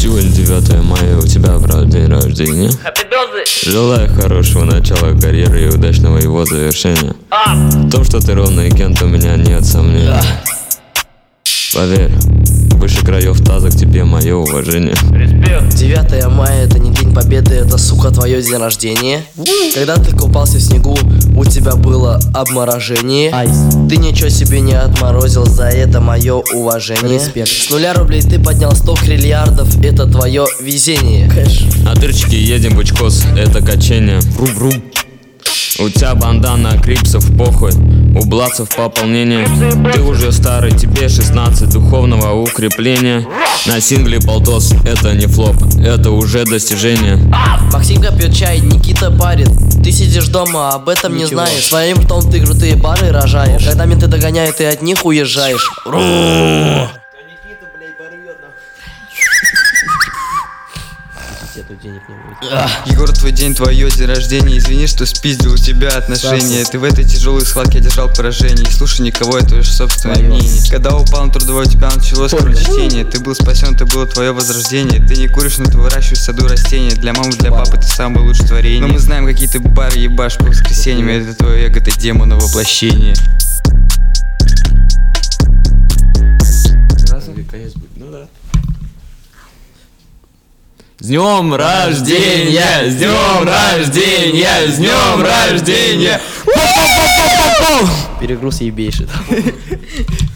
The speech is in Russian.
Сегодня 9 мая, у тебя, правда, день рождения. Желаю хорошего начала карьеры и удачного его завершения. В том, что ты ровный агент, у меня нет сомнений. Поверь, выше краев таза к тебе мое уважение. 9 мая это не день победы, это, сука, твое день рождения. Когда ты купался в снегу, у тебя было обморожение. Ты ничего себе не отморозил, за это мое уважение. Респект. С 0 рублей ты поднял 100 триллиардов, это твое везение. На дырчике едем в Учкос, это качение. Врум-врум. У тебя бандана крипсов похуй, у блатцев пополнение. Ты уже старый, тебе 16 духовного укрепления. На сингле полтос, это не флоп, это уже достижение. Максимка пьет чай, Никита парит. Ты сидишь дома, об этом не знаешь. Своим ртом ты крутые бары рожаешь. Когда менты догоняют, ты от них уезжаешь. Егор, твой день, твое день рождения. Извини, что спиздил у тебя отношения. Ты в этой тяжелой схватке одержал поражение. Не слушай никого, это твое собственное мнение. Когда упал на трудовой, у тебя началось чтение. Ты был спасен, это было твое возрождение. Ты не куришь, но ты выращиваешь в саду растения. Для мамы, для папы ты самое лучшее творение. Но мы знаем, какие ты бары ебашь по воскресеньям. Это твое эго, это демона воплощение. Ну да. С днем рождения! С днем рождения! С днем рождения! Перегруз ебейший.